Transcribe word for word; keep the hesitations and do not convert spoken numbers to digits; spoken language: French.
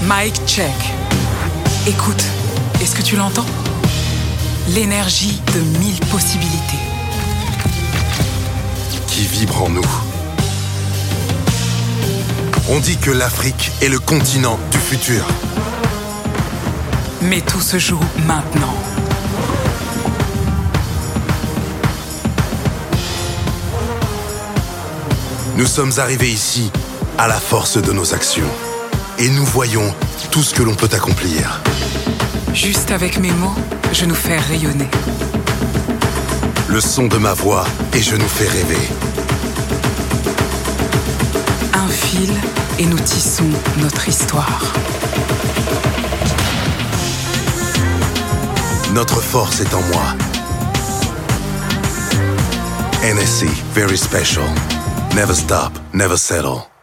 Mic check. Écoute, est-ce que tu l'entends? L'énergie de mille possibilités. Qui vibre en nous. On dit que l'Afrique est le continent du futur. Mais tout se joue maintenant. Nous sommes arrivés ici à la force de nos actions. Et nous voyons tout ce que l'on peut accomplir. Juste avec mes mots, je nous fais rayonner. Le son de ma voix et je nous fais rêver. Un fil et nous tissons notre histoire. Notre force est en moi. N S C, very special. Never stop, never settle.